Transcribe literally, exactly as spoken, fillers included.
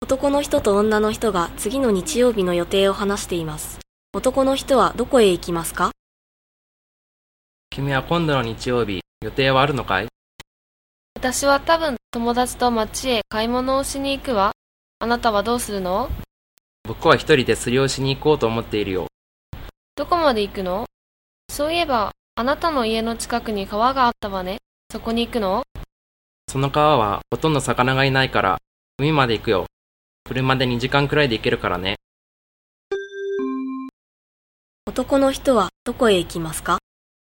男の人と女の人が次の日曜日の予定を話しています。男の人はどこへ行きますか？ 君は今度の日曜日、予定はあるのかい？ 私は多分友達と街へ買い物をしに行くわ。あなたはどうするの？ 僕は一人で釣りをしに行こうと思っているよ。 どこまで行くの？そういえば、あなたの家の近くに川があったわね。そこに行くの？ その川はほとんど魚がいないから、海まで行くよ。車でにじかんくらいで行けるからね。 男の人はどこへ行きますか？